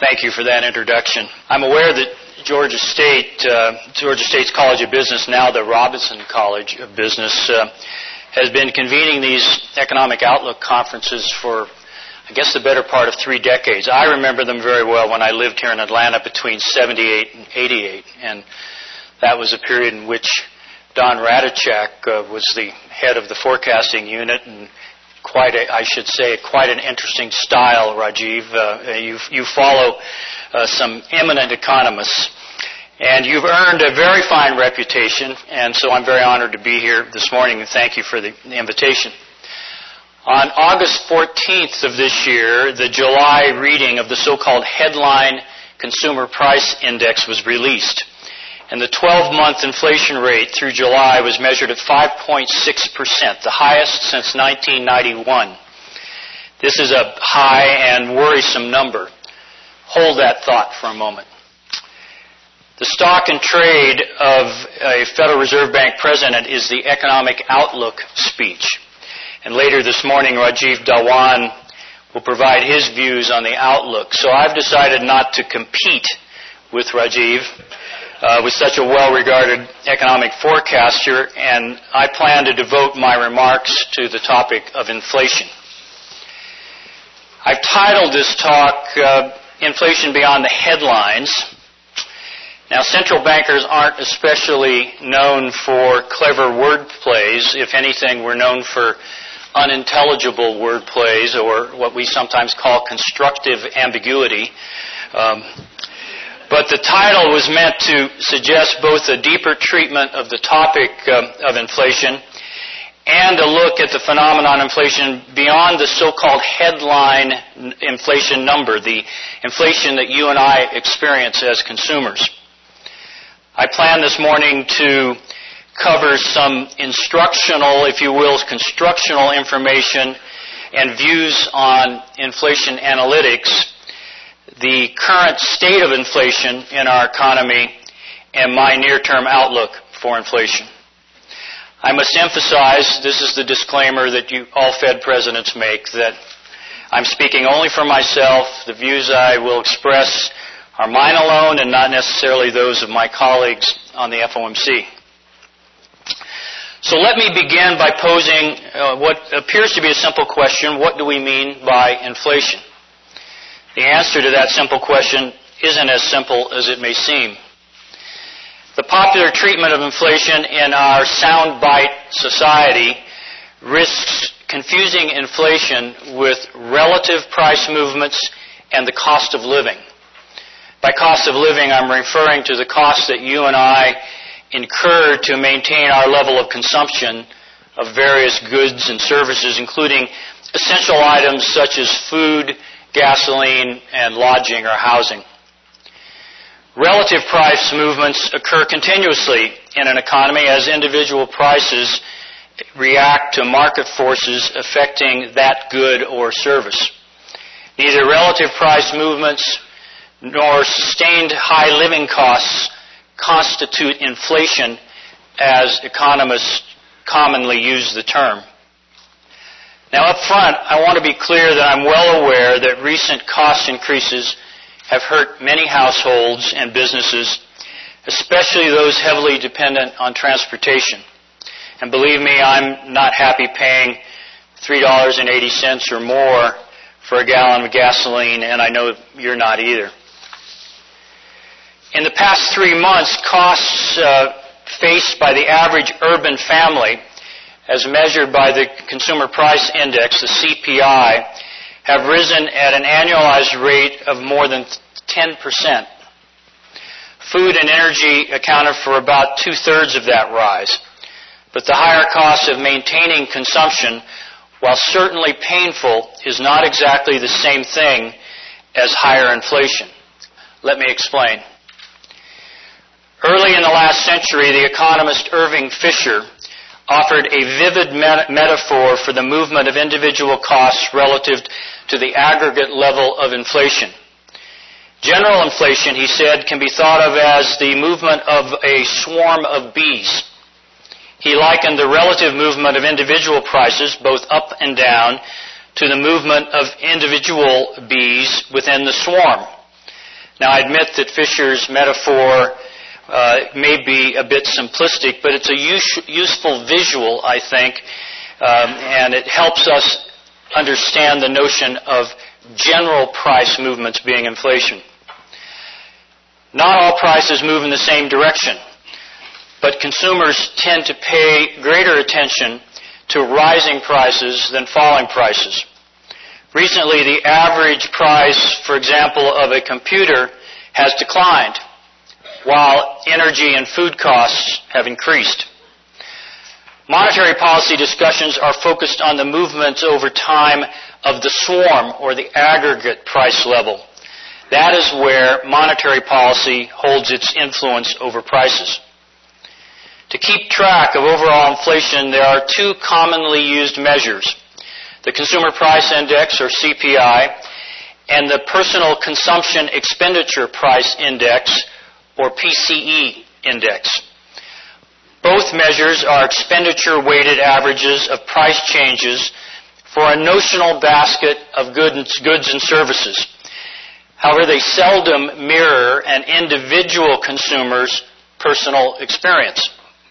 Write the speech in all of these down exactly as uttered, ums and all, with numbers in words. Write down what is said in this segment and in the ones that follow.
Thank you for that introduction. I'm aware that Georgia State, uh, Georgia State's College of Business, now the Robinson College of Business, uh, has been convening these economic outlook conferences for, I guess, the better part of three decades. I remember them very well when I lived here in Atlanta between seventy-eight and eighty-eight, and that was a period in which Don Radichak uh, was the head of the forecasting unit, and quite a, I should say, quite an interesting style, Rajiv. Uh, you, you follow uh, some eminent economists, and you've earned a very fine reputation, and so I'm very honored to be here this morning, and thank you for the, the invitation. On August fourteenth of this year, the July reading of the so-called Headline Consumer Price Index was released, and the twelve-month inflation rate through July was measured at five point six percent, the highest since nineteen ninety-one. This is a high and worrisome number. Hold that thought for a moment. The stock and trade of a Federal Reserve Bank president is the economic outlook speech. And later this morning, Rajiv Dhawan will provide his views on the outlook. So I've decided not to compete with Rajiv, Uh, with such a well-regarded economic forecaster, and I plan to devote my remarks to the topic of inflation. I've titled this talk, uh, Inflation Beyond the Headlines. Now, central bankers aren't especially known for clever word plays. If anything, we're known for unintelligible word plays, or what we sometimes call constructive ambiguity. Um, But the title was meant to suggest both a deeper treatment of the topic um, of inflation and a look at the phenomenon inflation beyond the so-called headline inflation number, the inflation that you and I experience as consumers. I plan this morning to cover some instructional, if you will, constructional information and views on inflation analytics, the current state of inflation in our economy, and my near-term outlook for inflation. I must emphasize, this is the disclaimer that you, all Fed presidents make, that I'm speaking only for myself. The views I will express are mine alone and not necessarily those of my colleagues on the F O M C. So let me begin by posing uh, what appears to be a simple question: what do we mean by inflation? The answer to that simple question isn't as simple as it may seem. The popular treatment of inflation in our soundbite society risks confusing inflation with relative price movements and the cost of living. By cost of living, I'm referring to the cost that you and I incur to maintain our level of consumption of various goods and services, including essential items such as food, gasoline, and lodging or housing. Relative price movements occur continuously in an economy as individual prices react to market forces affecting that good or service. Neither relative price movements nor sustained high living costs constitute inflation as economists commonly use the term. Now, up front, I want to be clear that I'm well aware that recent cost increases have hurt many households and businesses, especially those heavily dependent on transportation. And believe me, I'm not happy paying three dollars and eighty cents or more for a gallon of gasoline, and I know you're not either. In the past three months, costs uh, faced by the average urban family, as measured by the Consumer Price Index, the C P I, have risen at an annualized rate of more than ten percent. Food and energy accounted for about two-thirds of that rise. But the higher cost of maintaining consumption, while certainly painful, is not exactly the same thing as higher inflation. Let me explain. Early in the last century, the economist Irving Fisher offered a vivid met- metaphor for the movement of individual costs relative to the aggregate level of inflation. General inflation, he said, can be thought of as the movement of a swarm of bees. He likened the relative movement of individual prices, both up and down, to the movement of individual bees within the swarm. Now, I admit that Fisher's metaphor uh, may be a bit simplistic, but it's a use- useful visual, I think, um, and it helps us understand the notion of general price movements being inflation. Not all prices move in the same direction, but consumers tend to pay greater attention to rising prices than falling prices. Recently, the average price, for example, of a computer has declined, while energy and food costs have increased. Monetary policy discussions are focused on the movements over time of the swarm, or the aggregate price level. That is where monetary policy holds its influence over prices. To keep track of overall inflation, there are two commonly used measures: the Consumer Price Index, or C P I, and the Personal Consumption Expenditure Price Index, or P C E index. Both measures are expenditure-weighted averages of price changes for a notional basket of goods and services. However, they seldom mirror an individual consumer's personal experience.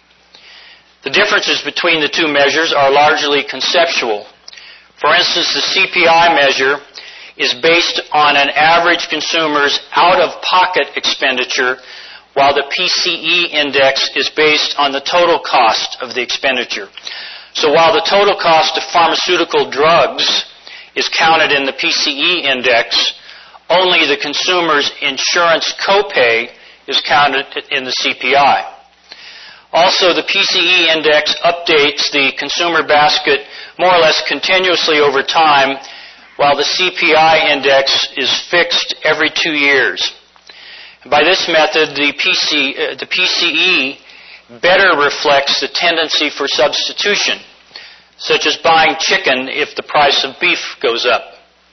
The differences between the two measures are largely conceptual. For instance, the C P I measure is based on an average consumer's out-of-pocket expenditure, while the P C E index is based on the total cost of the expenditure. So while the total cost of pharmaceutical drugs is counted in the P C E index, only the consumer's insurance copay is counted in the C P I. Also, the P C E index updates the consumer basket more or less continuously over time, while the C P I index is fixed every two years. By this method, the P C, uh, the P C E better reflects the tendency for substitution, such as buying chicken if the price of beef goes up.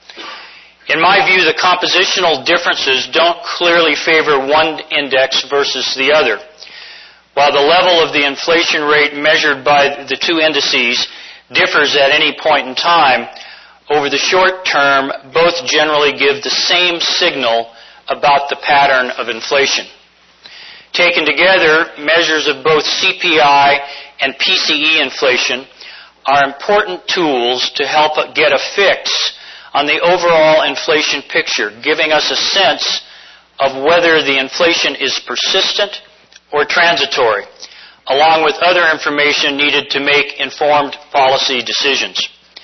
In my view, the compositional differences don't clearly favor one index versus the other. While the level of the inflation rate measured by the two indices differs at any point in time, over the short term, both generally give the same signal about the pattern of inflation. Taken together, measures of both C P I and P C E inflation are important tools to help get a fix on the overall inflation picture, giving us a sense of whether the inflation is persistent or transitory, along with other information needed to make informed policy decisions.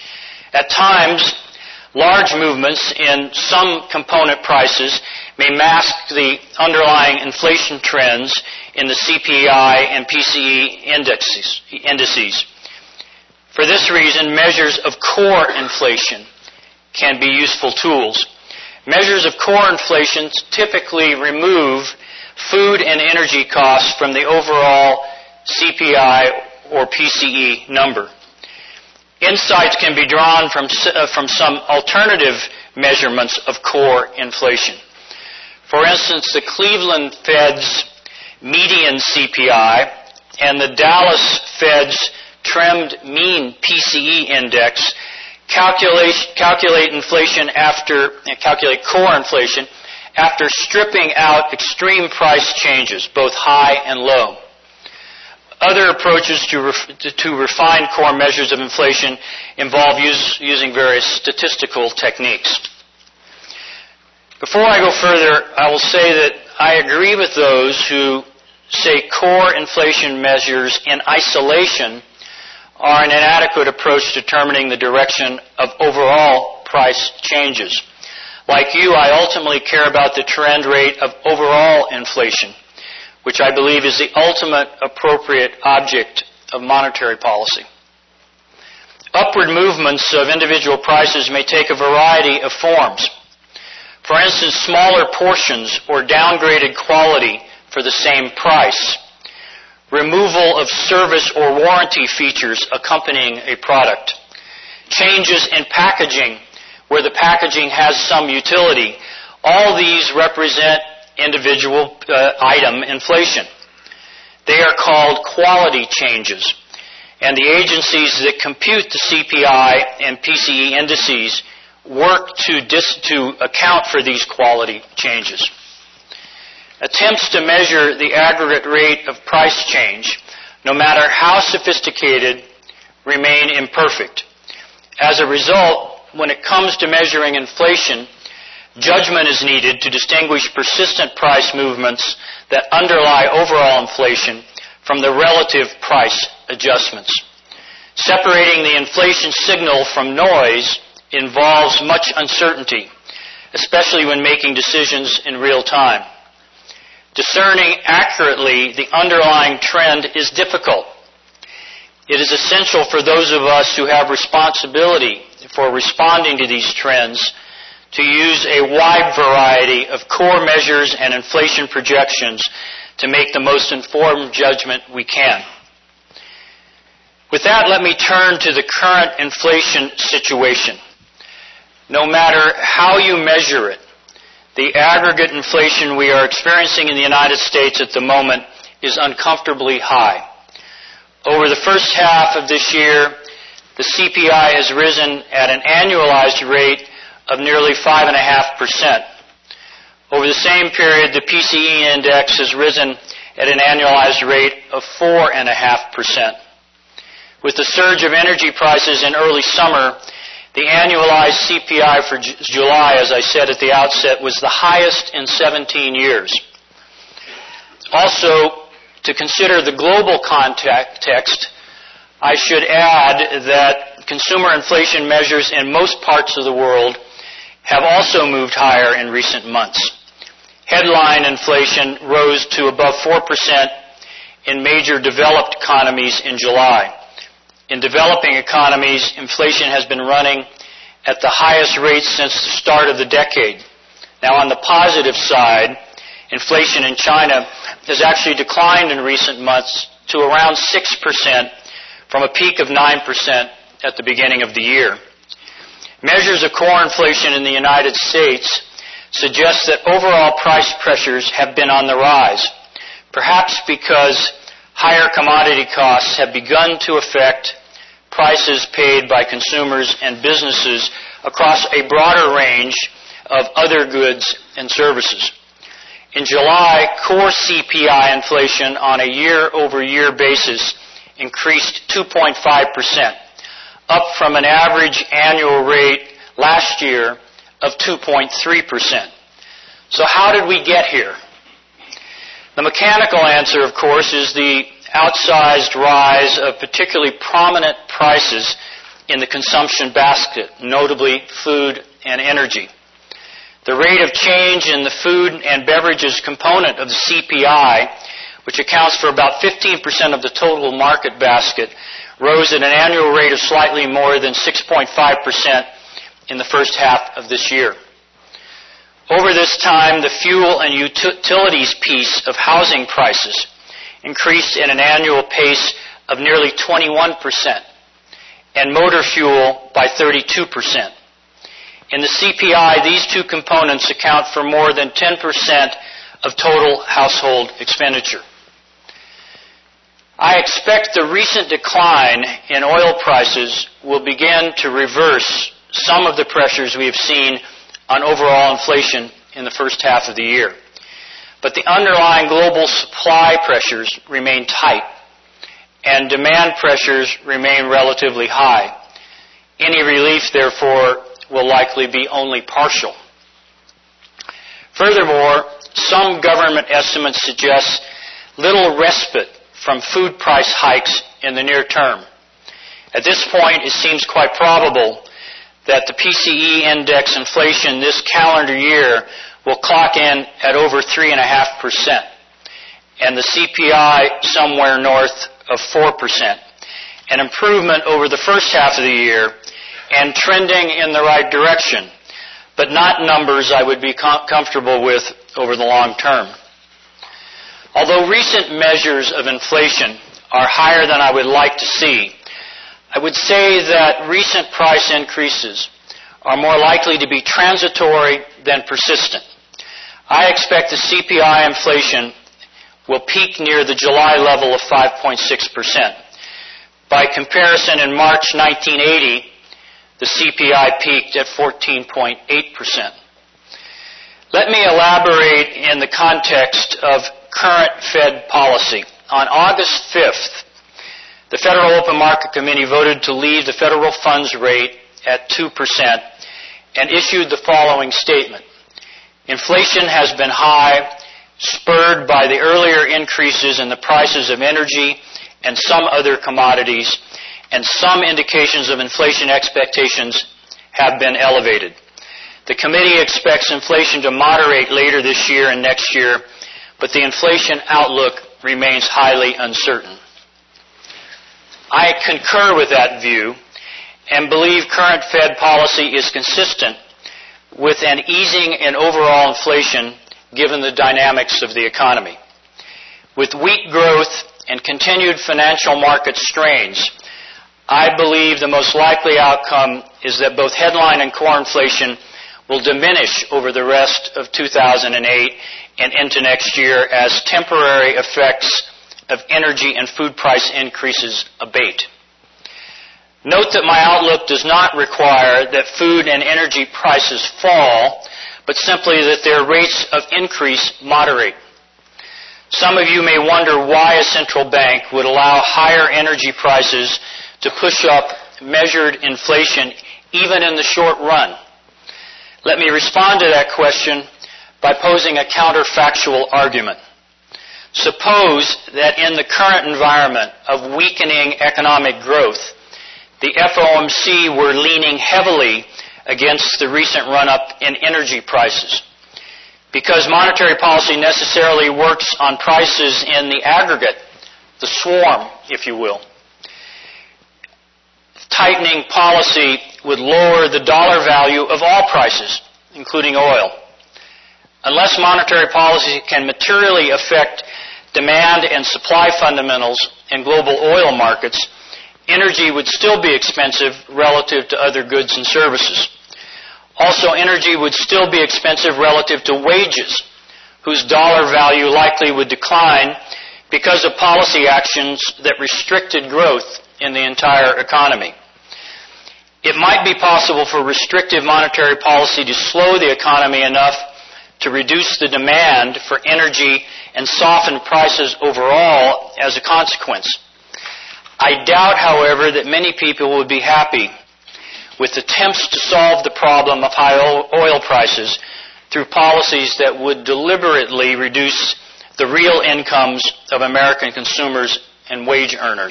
At times, large movements in some component prices may mask the underlying inflation trends in the C P I and P C E indexes, indices. For this reason, measures of core inflation can be useful tools. Measures of core inflation typically remove food and energy costs from the overall C P I or P C E number. Insights can be drawn from, uh, from some alternative measurements of core inflation. For instance, the Cleveland Fed's median C P I and the Dallas Fed's trimmed mean P C E index calculate, calculate inflation after, calculate core inflation after stripping out extreme price changes, both high and low. Other approaches to, ref, to, to refine core measures of inflation involve use, using various statistical techniques. Before I go further, I will say that I agree with those who say core inflation measures in isolation are an inadequate approach to determining the direction of overall price changes. Like you, I ultimately care about the trend rate of overall inflation, which I believe is the ultimate appropriate object of monetary policy. Upward movements of individual prices may take a variety of forms. For instance, smaller portions or downgraded quality for the same price. Removal of service or warranty features accompanying a product. Changes in packaging where the packaging has some utility. All these represent individual uh, item inflation. They are called quality changes, and the agencies that compute the C P I and P C E indices work to, dis- to account for these quality changes. Attempts to measure the aggregate rate of price change, no matter how sophisticated, remain imperfect. As a result, when it comes to measuring inflation, judgment is needed to distinguish persistent price movements that underlie overall inflation from the relative price adjustments. Separating the inflation signal from noise involves much uncertainty, especially when making decisions in real time. Discerning accurately the underlying trend is difficult. It is essential for those of us who have responsibility for responding to these trends to use a wide variety of core measures and inflation projections to make the most informed judgment we can. With that, let me turn to the current inflation situation. No matter how you measure it, the aggregate inflation we are experiencing in the United States at the moment is uncomfortably high. Over the first half of this year, the C P I has risen at an annualized rate of nearly five point five percent. Over the same period, the P C E index has risen at an annualized rate of four point five percent. With the surge of energy prices in early summer, the annualized C P I for J- July, as I said at the outset, was the highest in seventeen years. Also, to consider the global context, I should add that consumer inflation measures in most parts of the world have also moved higher in recent months. Headline inflation rose to above four percent in major developed economies in July. In developing economies, inflation has been running at the highest rate since the start of the decade. Now, on the positive side, inflation in China has actually declined in recent months to around six percent from a peak of nine percent at the beginning of the year. Measures of core inflation in the United States suggest that overall price pressures have been on the rise, perhaps because higher commodity costs have begun to affect prices paid by consumers and businesses across a broader range of other goods and services. In July, core C P I inflation on a year-over-year basis increased two point five percent, up from an average annual rate last year of two point three percent. So how did we get here? The mechanical answer, of course, is the outsized rise of particularly prominent prices in the consumption basket, notably food and energy. The rate of change in the food and beverages component of the C P I, which accounts for about fifteen percent of the total market basket, rose at an annual rate of slightly more than six point five percent in the first half of this year. Over this time, the fuel and utilities piece of housing prices increased at an annual pace of nearly twenty-one percent, and motor fuel by thirty-two percent. In the C P I, these two components account for more than ten percent of total household expenditure. I expect the recent decline in oil prices will begin to reverse some of the pressures we have seen on overall inflation in the first half of the year. But the underlying global supply pressures remain tight, and demand pressures remain relatively high. Any relief, therefore, will likely be only partial. Furthermore, some government estimates suggest little respite from food price hikes in the near term. At this point, it seems quite probable that the P C E index inflation this calendar year will clock in at over three point five percent, and the C P I somewhere north of four percent, an improvement over the first half of the year and trending in the right direction, but not numbers I would be com- comfortable with over the long term. Although recent measures of inflation are higher than I would like to see, I would say that recent price increases are more likely to be transitory than persistent. I expect the C P I inflation will peak near the July level of five point six percent. By comparison, in March nineteen eighty, the C P I peaked at fourteen point eight percent. Let me elaborate in the context of current Fed policy. On August fifth, the Federal Open Market Committee voted to leave the federal funds rate at two percent and issued the following statement. Inflation has been high, spurred by the earlier increases in the prices of energy and some other commodities, and some indications of inflation expectations have been elevated. The committee expects inflation to moderate later this year and next year, but the inflation outlook remains highly uncertain. I concur with that view and believe current Fed policy is consistent with an easing in overall inflation given the dynamics of the economy. With weak growth and continued financial market strains, I believe the most likely outcome is that both headline and core inflation will diminish over the rest of two thousand eight and into next year as temporary effects of energy and food price increases abate. Note that my outlook does not require that food and energy prices fall, but simply that their rates of increase moderate. Some of you may wonder why a central bank would allow higher energy prices to push up measured inflation even in the short run. Let me respond to that question by posing a counterfactual argument. Suppose that in the current environment of weakening economic growth, the F O M C were leaning heavily against the recent run-up in energy prices. Because monetary policy necessarily works on prices in the aggregate, the swarm, if you will. Tightening policy would lower the dollar value of all prices, including oil. Unless monetary policy can materially affect demand and supply fundamentals in global oil markets, energy would still be expensive relative to other goods and services. Also, energy would still be expensive relative to wages, whose dollar value likely would decline because of policy actions that restricted growth in the entire economy. It might be possible for restrictive monetary policy to slow the economy enough to reduce the demand for energy and soften prices overall as a consequence. I doubt, however, that many people would be happy with attempts to solve the problem of high oil prices through policies that would deliberately reduce the real incomes of American consumers and wage earners.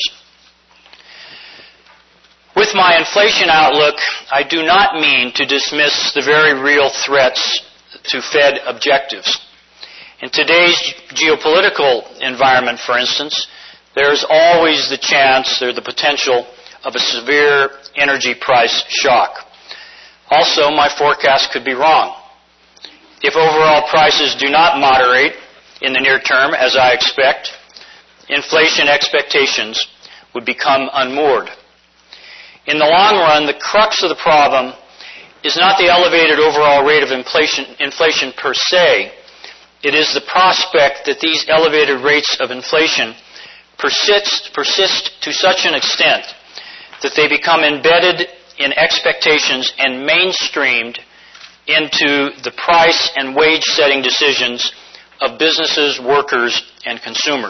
With my inflation outlook, I do not mean to dismiss the very real threats to Fed objectives. In today's geopolitical environment, for instance, there is always the chance or the potential of a severe energy price shock. Also, my forecast could be wrong. If overall prices do not moderate in the near term, as I expect, inflation expectations would become unmoored. In the long run, the crux of the problem is not the elevated overall rate of inflation, inflation per se. It is the prospect that these elevated rates of inflation persist, persist to such an extent that they become embedded in expectations and mainstreamed into the price and wage setting decisions of businesses, workers, and consumers.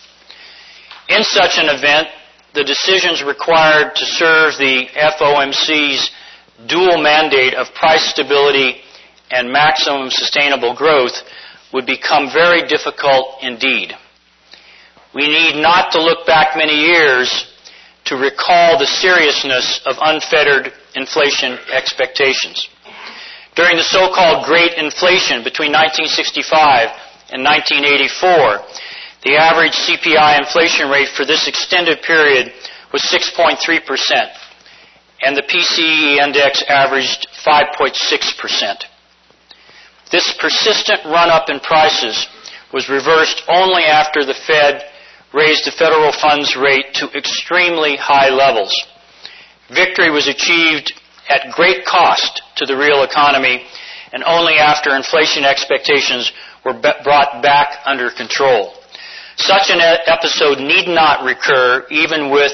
In such an event, the decisions required to serve the F O M C's dual mandate of price stability and maximum sustainable growth would become very difficult indeed. We need not to look back many years to recall the seriousness of unfettered inflation expectations. During the so-called Great Inflation between nineteen sixty-five and nineteen eighty-four, the average C P I inflation rate for this extended period was six point three percent, and the P C E index averaged five point six percent. This persistent run-up in prices was reversed only after the Fed raised the federal funds rate to extremely high levels. Victory was achieved at great cost to the real economy and only after inflation expectations were be- brought back under control. Such an e- episode need not recur even with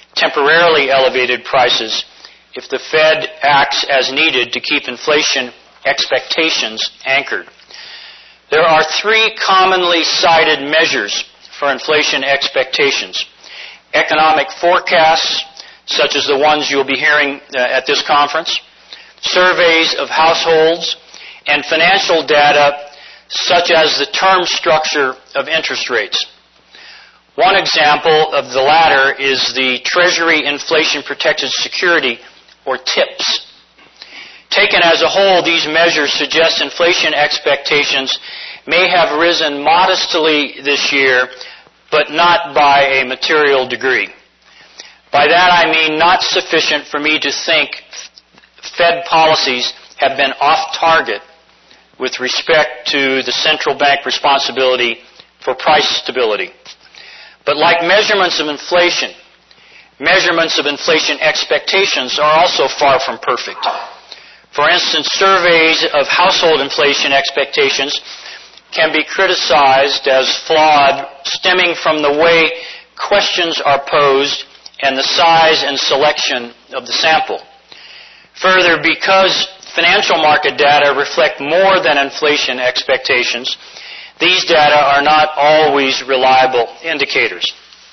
temporarily elevated prices if the Fed acts as needed to keep inflation expectations anchored. There are three commonly cited measures for inflation expectations: economic forecasts, such as the ones you'll be hearing uh, at this conference, surveys of households, and financial data such as the term structure of interest rates. One example of the latter is the Treasury Inflation Protected Security, or TIPS. Taken as a whole, these measures suggest inflation expectations may have risen modestly this year, but not by a material degree. By that I mean not sufficient for me to think Fed policies have been off target with respect to the central bank responsibility for price stability. But like measurements of inflation, measurements of inflation expectations are also far from perfect. For instance, surveys of household inflation expectations can be criticized as flawed, stemming from the way questions are posed and the size and selection of the sample. Further, because financial market data reflect more than inflation expectations, these data are not always reliable indicators.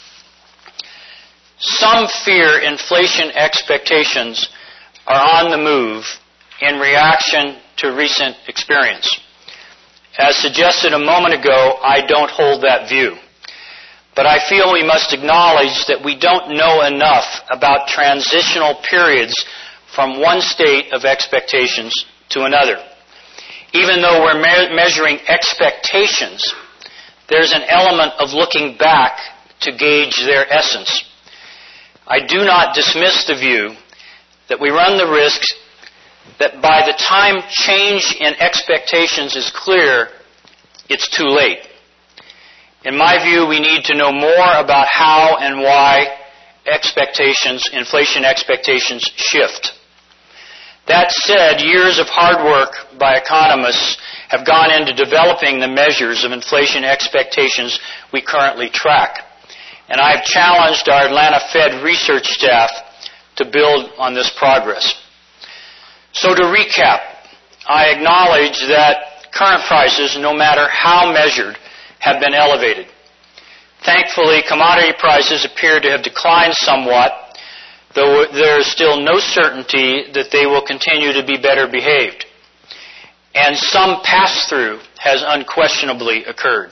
Some fear inflation expectations are on the move in reaction to recent experience. As suggested a moment ago, I don't hold that view. But I feel we must acknowledge that we don't know enough about transitional periods from one state of expectations to another. Even though we're me- measuring expectations, there's an element of looking back to gauge their essence. I do not dismiss the view that we run the risk that by the time change in expectations is clear, it's too late. In my view, we need to know more about how and why expectations, inflation expectations shift. That said, years of hard work by economists have gone into developing the measures of inflation expectations we currently track. And I've challenged our Atlanta Fed research staff to build on this progress. So to recap, I acknowledge that current prices, no matter how measured, have been elevated. Thankfully, commodity prices appear to have declined somewhat, though there is still no certainty that they will continue to be better behaved. And some pass-through has unquestionably occurred.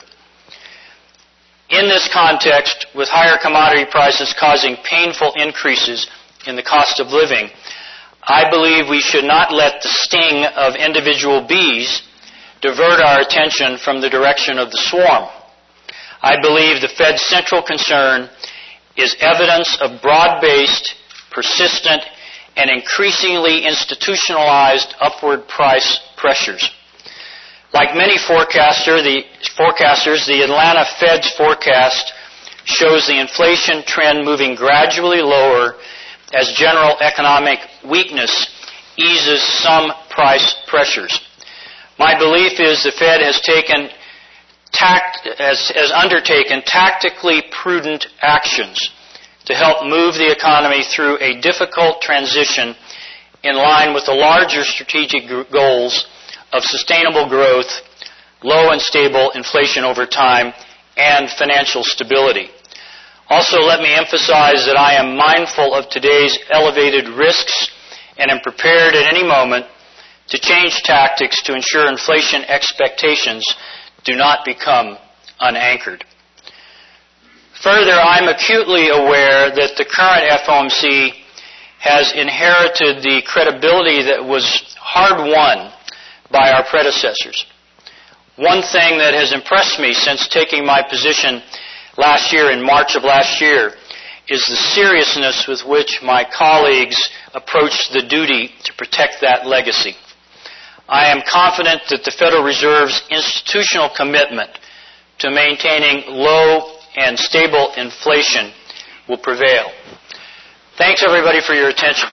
In this context, with higher commodity prices causing painful increases in the cost of living, I believe we should not let the sting of individual bees divert our attention from the direction of the swarm. I believe the Fed's central concern is evidence of broad-based, persistent, and increasingly institutionalized upward price pressures. Like many forecaster, the, forecasters, the Atlanta Fed's forecast shows the inflation trend moving gradually lower as general economic weakness eases some price pressures. My belief is the Fed has taken tact, has, has undertaken tactically prudent actions to help move the economy through a difficult transition in line with the larger strategic goals of sustainable growth, low and stable inflation over time, and financial stability. Also, let me emphasize that I am mindful of today's elevated risks and am prepared at any moment to change tactics to ensure inflation expectations do not become unanchored. Further, I'm acutely aware that the current F O M C has inherited the credibility that was hard-won by our predecessors. One thing that has impressed me since taking my position last year, in March of last year, is the seriousness with which my colleagues approached the duty to protect that legacy. I am confident that the Federal Reserve's institutional commitment to maintaining low and stable inflation will prevail. Thanks, everybody, for your attention.